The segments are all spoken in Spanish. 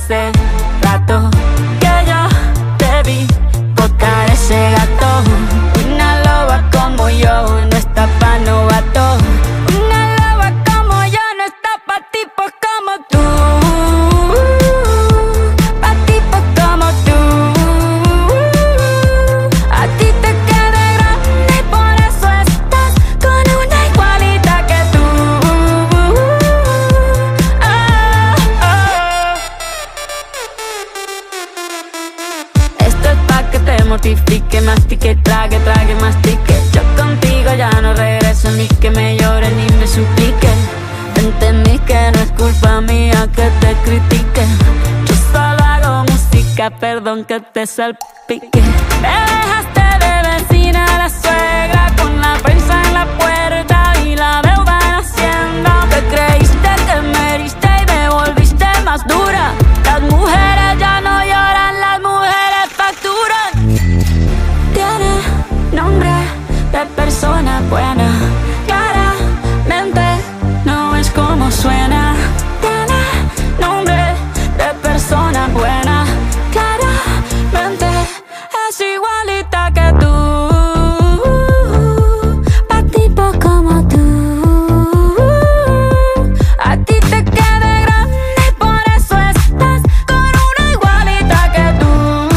hace rato que yo te vi tocar ese gato. Una loba como yo no está pa' novato. Una loba como yo no está pa' tipos como tú. Pa' tipos como tú. A ti te queda grande y por eso estás con una igualita que tú. Esto es pa' que te mortifique, mastique, trague, trague, mastique. Yo contigo ya no regreso, ni que me llore ni me suplique. Entendí que no es culpa mía que te critique. Yo solo hago música, perdón que te salpique. Me dejaste de vecina a la suegra, con la prensa en la puerta y la deuda en Hacienda. Te creíste que me heriste y me volviste más dura. Las mujeres ya no lloran, las mujeres facturan. Tiene nombre de persona buena, claramente no es como suena. Tiene nombre de persona buena, claramente es igualita que tú. Pa' tipo como tú. A ti te queda grande y por eso estás con una igualita que tú.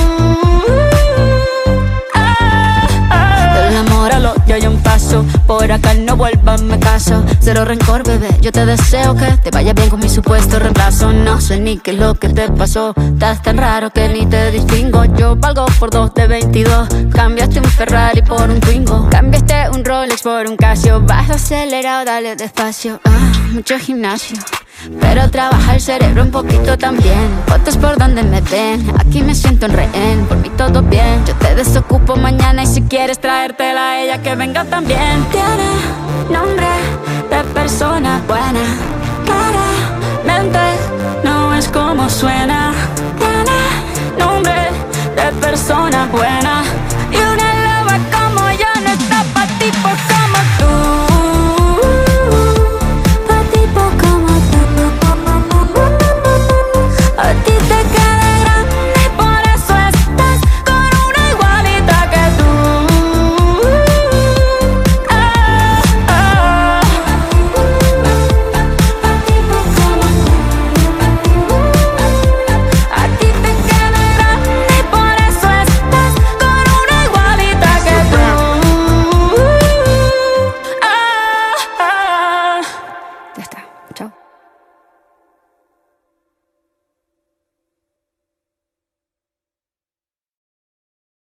Del amor al odio hay un paso, por acá no vuelvas, me caso. Cero rencor, bebé, yo te deseo que te vaya bien con mi supuesto reemplazo. No sé ni qué es lo que te pasó, estás tan raro que ni te distingo. Yo valgo por 2 de 22, cambiaste un Ferrari por un Twingo. Cambiaste un Rolex por un Casio, vas acelerado, dale despacio. Mucho gimnasio, pero trabaja el cerebro un poquito también. Fotos por donde me ven, aquí me siento en rehén. Por mí todo bien, yo te desocupo mañana. Y si quieres traértela a ella, que venga también. Tiene nombre de persona buena, claramente no es como suena. Tiene nombre de persona buena.